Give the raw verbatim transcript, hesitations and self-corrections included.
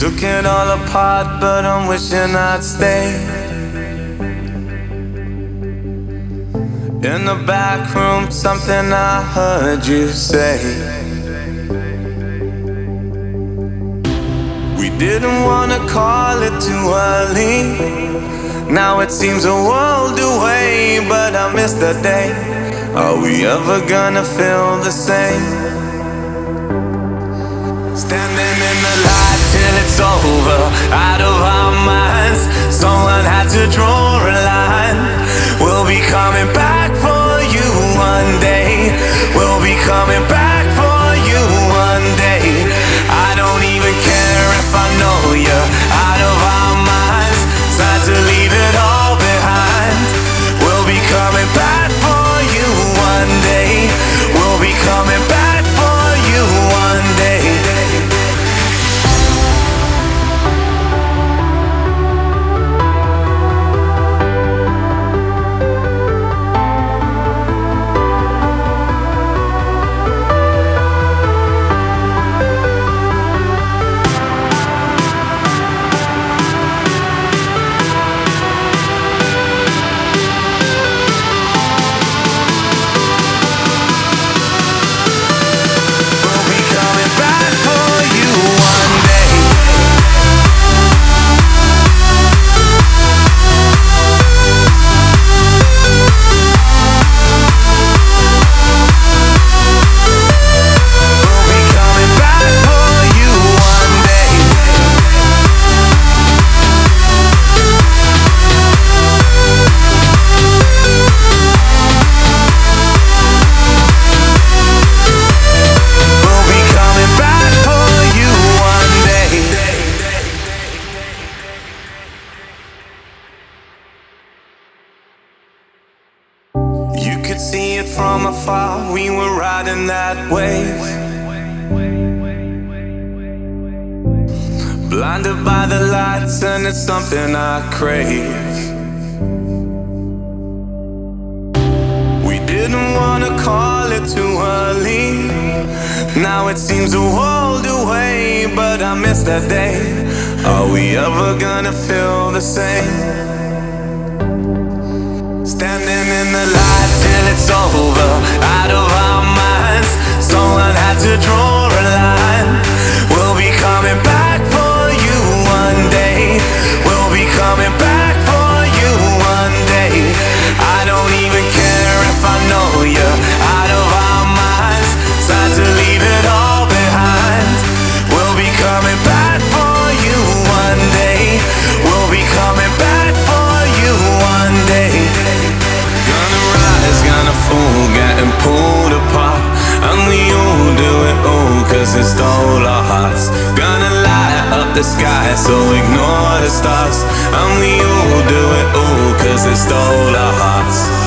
Took it all apart, but I'm wishing I'd stay. In the back room, something I heard you say. We didn't wanna call it too early. Now it seems a world away, but I miss the day. Are we ever gonna feel the same? Standing in the light till it's over, out of our minds. Someone had to draw a line. We'll be coming back for you one day. We'll be coming back for you one day. I don't even care if I know you're out of our minds. Time to leave it all behind. We'll be coming back for you one day. We'll be coming back for you one day. See it from afar, we were riding that wave. Blinded by the lights, and it's something I crave. We didn't wanna call it too early. Now it seems a world away, but I miss that day. Are we ever gonna feel the same? Standing in the light till it's over, out of our minds. Someone had to draw a line. We'll be coming back for you one day. We'll be coming back for you one day. I don't even care if I know you're out of our minds. Time to leave it all behind. We'll be coming back for you one day. We'll be coming back for you one day. Gonna fall, getting pulled apart, and we all do it all cause it stole our hearts. Gonna light up the sky, so ignore the stars, and we all do it all cause it stole our hearts.